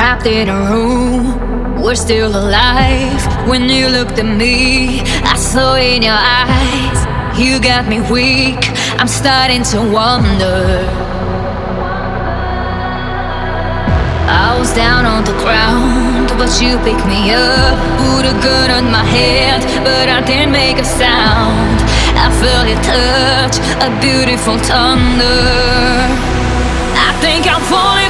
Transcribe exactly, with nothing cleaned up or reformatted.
trapped in a room. We're still alive. When you looked at me, I saw in your eyes you got me weak. I'm starting to wonder. I was down on the ground, but you picked me up. Put a gun on my head, but I didn't make a sound. I felt your touch, a beautiful thunder. I think I'm falling